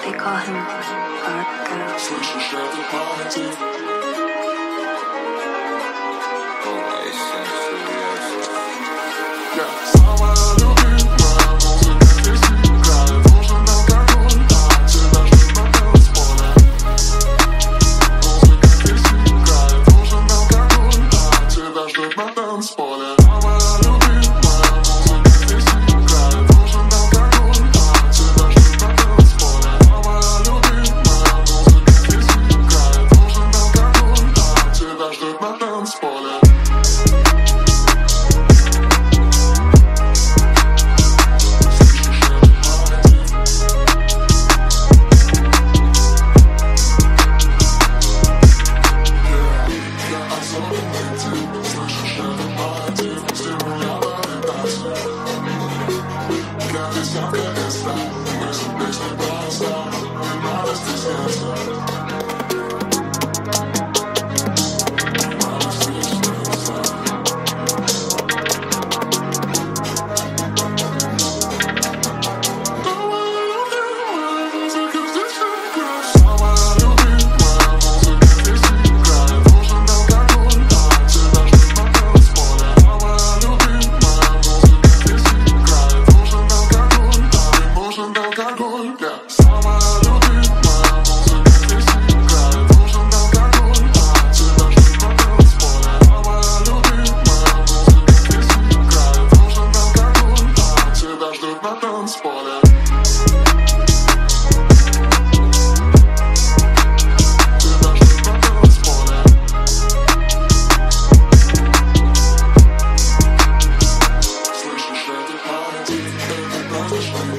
They call him Art Girl. Слышишь эту память? Самая любимая музыка здесь играет. Нужен алкоголь, а тебя ждет на танцполе. Музыка здесь играет. Нужен алкоголь, а тебя ждет на танцполе. Самая любимая музыка здесь играет. Нужен алкоголь, а тебя ждет на танцполе. Самая любимая музыка здесь играет. Нужен алкоголь, а тебя ждет на танцполе. Слышишь эту память? Это правда, что